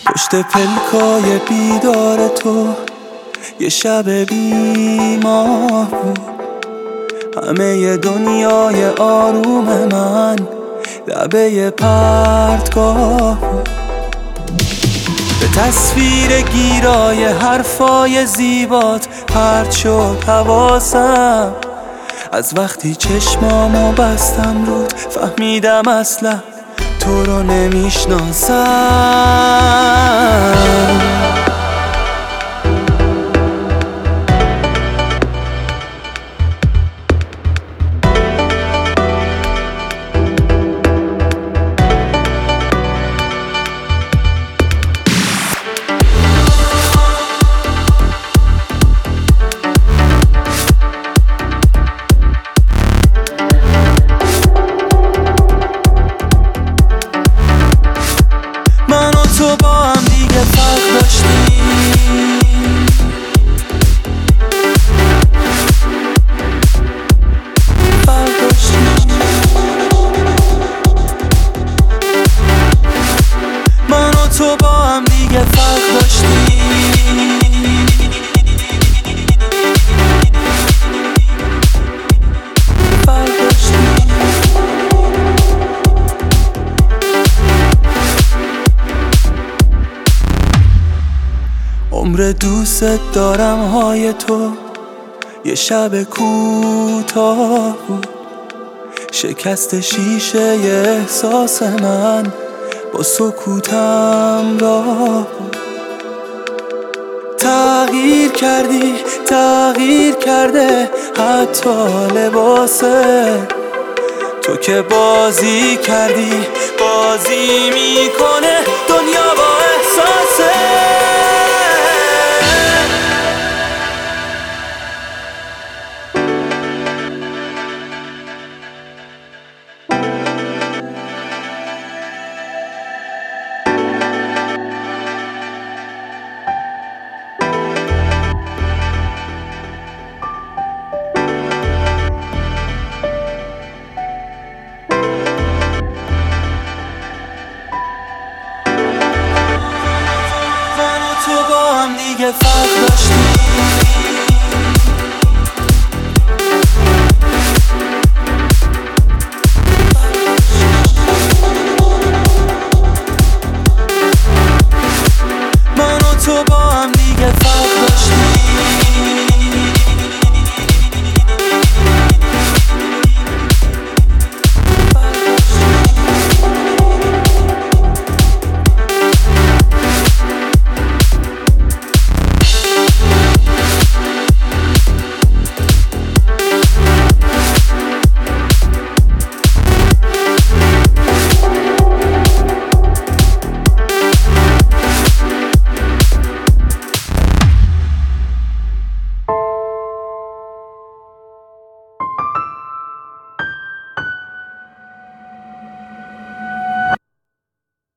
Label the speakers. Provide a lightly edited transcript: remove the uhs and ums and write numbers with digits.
Speaker 1: پشت پلکای بیدار تو یه شب بیمار بود، همه دنیای آروم من لبه پرتگاه بود. به تصویر گیرای حرفای زیبات پرت شد حواسم. از وقتی چشمامو بستم رود فهمیدم اصلا تو رو نمیشناسم. تو با هم دیگه فرق داشتیم، من و تو با هم دیگه فرق داشتیم. عمر دوست دارم های تو یه شب کوتاه بود، شکست شیشه احساس من با سکوتم راه بود. تغییر کردی، تغییر کرده حتی لباسه، تو که بازی کردی بازی میکنه دنیا با احساسه. تو با هم دیگه فرق داشتیم.